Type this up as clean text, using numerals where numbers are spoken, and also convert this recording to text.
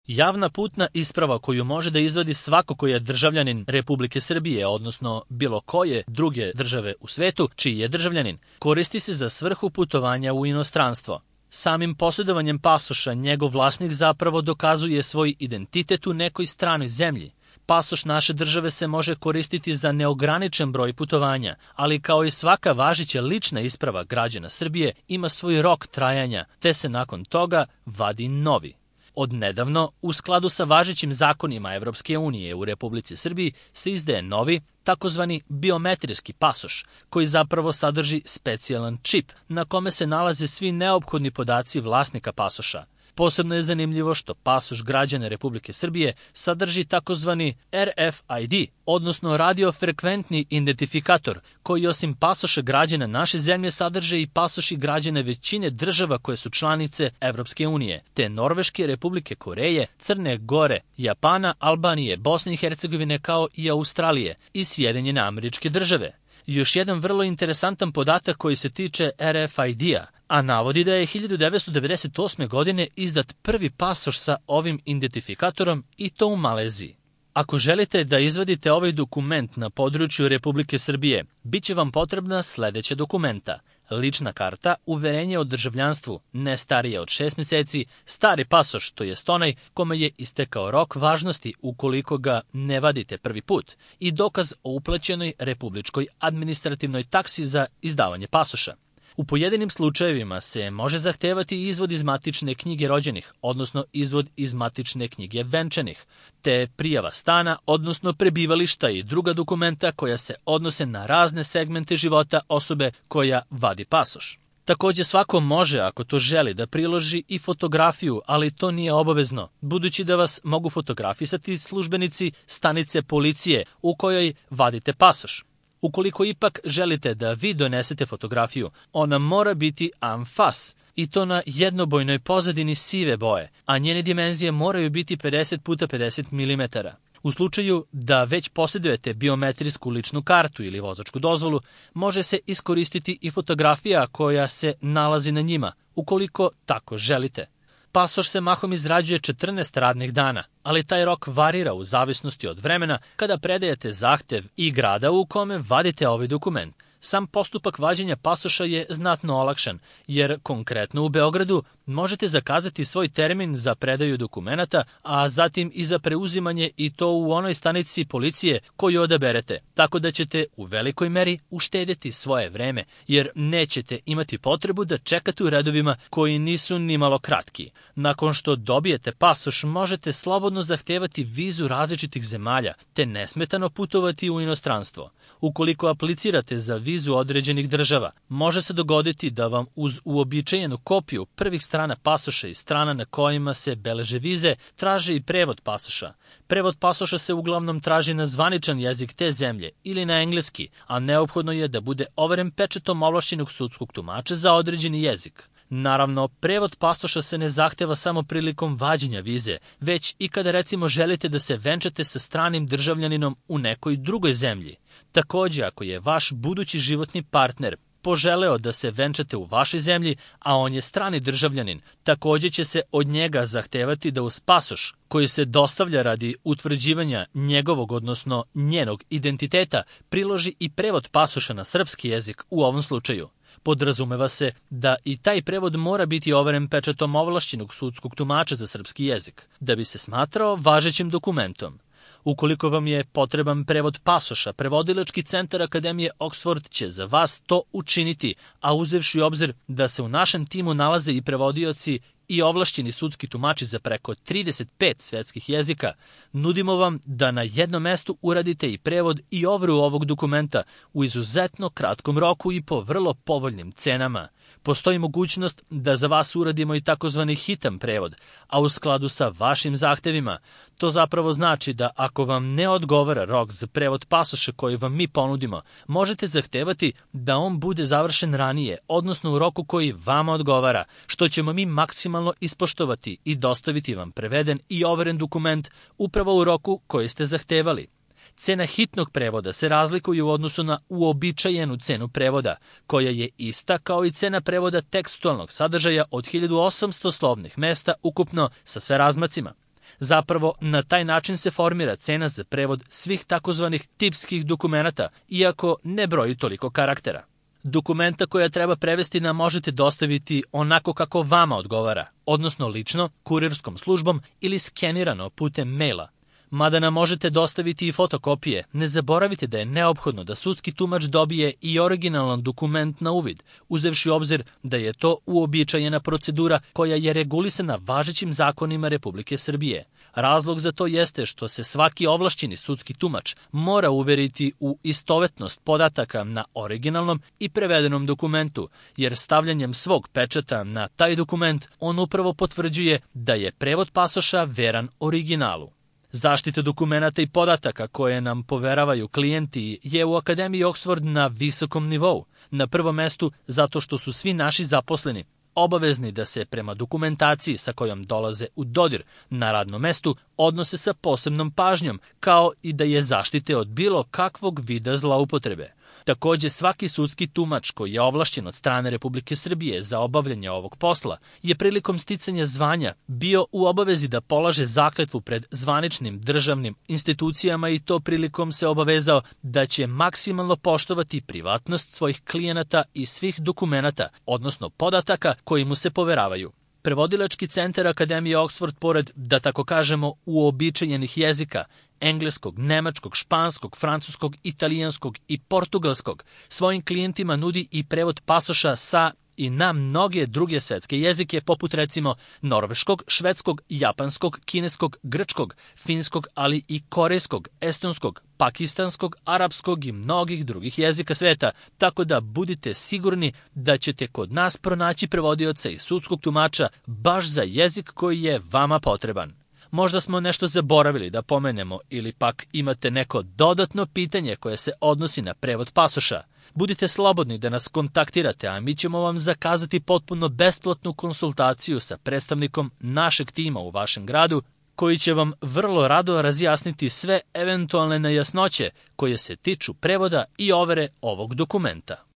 Javna putna isprava koju može da izvadi svako ko je državljanin Republike Srbije, odnosno bilo koje druge države u svetu, čiji je državljanin, koristi se za svrhu putovanja u inostranstvo. Samim posjedovanjem pasoša njegov vlasnik zapravo dokazuje svoj identitet u nekoj stranoj zemlji. Pasoš naše države se može koristiti za neograničen broj putovanja, ali kao i svaka važeća lična isprava građana Srbije ima svoj rok trajanja, te se nakon toga vadi novi. Odnedavno, u skladu sa važećim zakonima Evropske unije u Republici Srbiji se izdaje novi, takozvani biometrijski pasoš, koji zapravo sadrži specijalan čip na kome se nalaze svi neophodni podaci vlasnika pasoša. Posebno je zanimljivo što pasoš građana Republike Srbije sadrži takozvani RFID, odnosno radiofrekventni identifikator, koji osim pasoša građana naše zemlje sadrže i pasoši građana većine država koje su članice Evropske unije, te Norveške, Republike Koreje, Crne Gore, Japana, Albanije, Bosne i Hercegovine kao i Australije i Sjedinjene Američke Države. Još jedan vrlo interesantan podatak koji se tiče RFID-a, a navodi da je 1998. godine izdat prvi pasoš sa ovim identifikatorom i to u Maleziji. Ako želite da izvadite ovaj dokument na području Republike Srbije, bit će vam potrebna sledeća dokumenta: lična karta, uverenje o državljanstvu ne starije od 6 meseci, stari pasoš, to jest onaj kome je istekao rok važnosti ukoliko ga ne vadite prvi put, i dokaz o uplaćenoj republičkoj administrativnoj taksi za izdavanje pasoša. U pojedinim slučajevima se može zahtevati izvod iz matične knjige rođenih, odnosno izvod iz matične knjige venčanih, te prijava stana, odnosno prebivališta i druga dokumenta koja se odnose na razne segmente života osobe koja vadi pasoš. Takođe svako može, ako to želi, da priloži i fotografiju, ali to nije obavezno, budući da vas mogu fotografisati službenici stanice policije u kojoj vadite pasoš. Ukoliko ipak želite da vi donesete fotografiju, ona mora biti anfas, i to na jednobojnoj pozadini sive boje, a njene dimenzije moraju biti 50 x 50 mm. U slučaju da već posjedujete biometrijsku ličnu kartu ili vozačku dozvolu, može se iskoristiti i fotografija koja se nalazi na njima, ukoliko tako želite. Pasoš se mahom izrađuje 14 radnih dana, ali taj rok varira u zavisnosti od vremena kada predajete zahtev i grada u kome vadite ovaj dokument. Sam postupak vađenja pasoša je znatno olakšan, jer konkretno u Beogradu možete zakazati svoj termin za predaju dokumenata, a zatim i za preuzimanje, i to u onoj stanici policije koju odaberete, tako da ćete u velikoj meri uštedjeti svoje vreme, jer nećete imati potrebu da čekate u redovima koji nisu nimalo kratki. Nakon što dobijete pasoš, možete slobodno zahtevati vizu različitih zemalja, te nesmetano putovati u inostranstvo. Ukoliko aplicirate za vizu određenih država, može se dogoditi da vam uz uobičajenu kopiju prvih strana pasoša i strana na kojima se beleže vize traži i prevod pasoša. Prevod pasoša se uglavnom traži na zvaničan jezik te zemlje ili na engleski, a neophodno je da bude overen pečatom ovlašćenog sudskog tumača za određeni jezik. Naravno, prevod pasoša se ne zahteva samo prilikom vađenja vize, već i kada recimo želite da se venčate sa stranim državljaninom u nekoj drugoj zemlji. Takođe, ako je vaš budući životni partner poželeo da se venčate u vašoj zemlji, a on je strani državljanin, takođe će se od njega zahtevati da uz pasoš, koji se dostavlja radi utvrđivanja njegovog, odnosno njenog identiteta, priloži i prevod pasoša na srpski jezik u ovom slučaju. Podrazumeva se da i taj prevod mora biti overen pečatom ovlašćenog sudskog tumača za srpski jezik, da bi se smatrao važećim dokumentom. Ukoliko vam je potreban prevod pasoša, Prevodilački centar Akademije Oxford će za vas to učiniti, a uzevši u obzir da se u našem timu nalaze i prevodioci i ovlašćeni sudski tumači za preko 35 svetskih jezika, nudimo vam da na jednom mestu uradite i prevod i overu ovog dokumenta u izuzetno kratkom roku i po vrlo povoljnim cenama. Postoji mogućnost da za vas uradimo i takozvani hitan prevod, a u skladu sa vašim zahtevima. To zapravo znači da ako vam ne odgovara rok za prevod pasoša koji vam mi ponudimo, možete zahtevati da on bude završen ranije, odnosno u roku koji vama odgovara, što ćemo mi maksimalno ispoštovati i dostaviti vam preveden i overen dokument upravo u roku koji ste zahtevali. Cena hitnog prevoda se razlikuje u odnosu na uobičajenu cenu prevoda, koja je ista kao i cena prevoda tekstualnog sadržaja od 1800 slovnih mesta ukupno sa sve razmacima. Zapravo, na taj način se formira cena za prevod svih takozvanih tipskih dokumenata, iako ne broji toliko karaktera. Dokumenta koja treba prevesti nam možete dostaviti onako kako vama odgovara, odnosno lično, kurirskom službom ili skenirano putem maila. Mada nam možete dostaviti i fotokopije, ne zaboravite da je neophodno da sudski tumač dobije i originalan dokument na uvid, uzevši u obzir da je to uobičajena procedura koja je regulisana važećim zakonima Republike Srbije. Razlog za to jeste što se svaki ovlašćeni sudski tumač mora uveriti u istovetnost podataka na originalnom i prevedenom dokumentu, jer stavljanjem svog pečata na taj dokument on upravo potvrđuje da je prevod pasoša veran originalu. Zaštita dokumenata i podataka koje nam poveravaju klijenti je u Akademiji Oxford na visokom nivou. Na prvom mestu zato što su svi naši zaposleni obavezni da se prema dokumentaciji sa kojom dolaze u dodir na radnom mestu odnose sa posebnom pažnjom, kao i da je zaštite od bilo kakvog vida zloupotrebe. Takođe, svaki sudski tumač koji je ovlašćen od strane Republike Srbije za obavljanje ovog posla je prilikom sticanja zvanja bio u obavezi da polaže zakletvu pred zvaničnim državnim institucijama i to prilikom se obavezao da će maksimalno poštovati privatnost svojih klijenata i svih dokumenata, odnosno podataka koji mu se poveravaju. Prevodilački centar Akademije Oxford, pored, da tako kažemo, uobičajenih jezika, engleskog, nemačkog, španskog, francuskog, italijanskog i portugalskog, svojim klijentima nudi i prevod pasoša sa i na mnoge druge svetske jezike, poput recimo norveškog, švedskog, japanskog, kineskog, grčkog, finskog, ali i korejskog, estonskog, pakistanskog, arapskog i mnogih drugih jezika sveta, tako da budite sigurni da ćete kod nas pronaći prevodioca i sudskog tumača baš za jezik koji je vama potreban. Možda smo nešto zaboravili da pomenemo ili pak imate neko dodatno pitanje koje se odnosi na prevod pasoša. Budite slobodni da nas kontaktirate, a mi ćemo vam zakazati potpuno besplatnu konsultaciju sa predstavnikom našeg tima u vašem gradu, koji će vam vrlo rado razjasniti sve eventualne nejasnoće koje se tiču prevoda i overe ovog dokumenta.